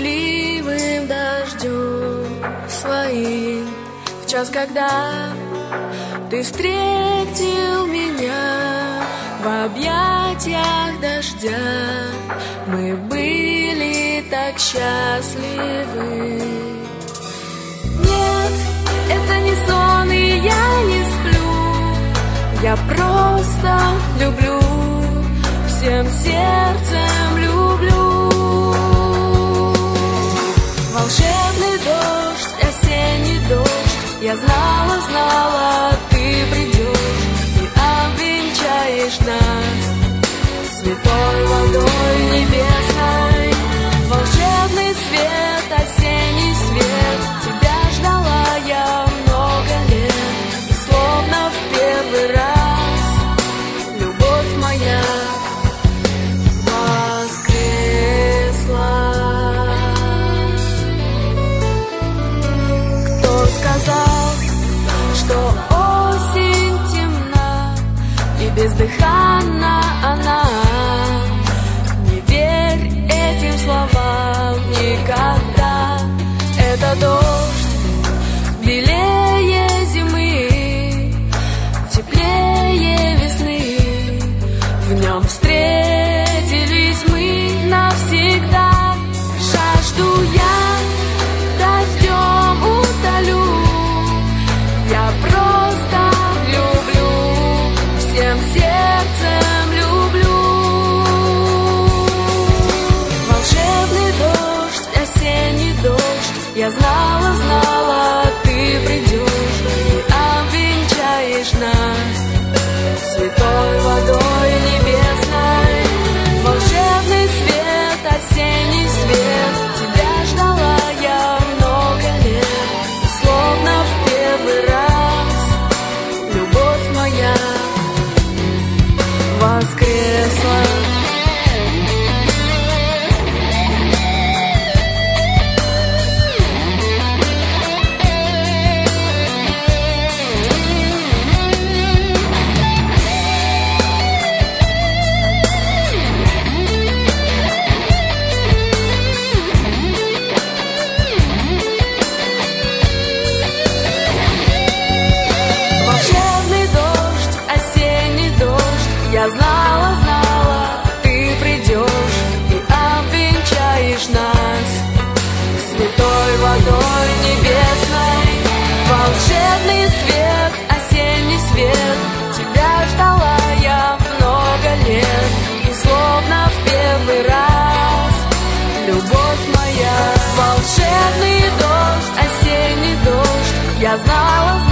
стукливым дождем своим. В час, когда ты встретил меня в объятиях дождя, мы были так счастливы. Нет, это не сон, и я не сплю, я просто люблю, всем сердцем люблю. Волшебный дождь, осенний дождь, я знала, знала, ты придешь и обвенчаешь нас святой водой небесной. Волшебный свет, осенний свет, тебя ждала я много лет, и словно в первый раз любовь моя воскресла. Кто сказал, что осень темна и бездыханна она? Не верь этим словам никогда. Это дождь белее зимы, теплее весны. В нем встретились мы навсегда. Жажду я дождем утолю, я просто люблю, всем сердцем люблю. Волшебный дождь, осенний дождь, я знала, знала, ты придешь и обвенчаешь нас святой водой небесной. Волшебный свет, осенний свет, тебя ждала я много лет, и словно в первый раз любовь моя воскресла. Я знала, знала, ты придешь и обвенчаешь нас святой водой небесной. Волшебный свет, осенний свет, тебя ждала я много лет, и словно в первый раз любовь моя. Волшебный дождь, осенний дождь, я знала,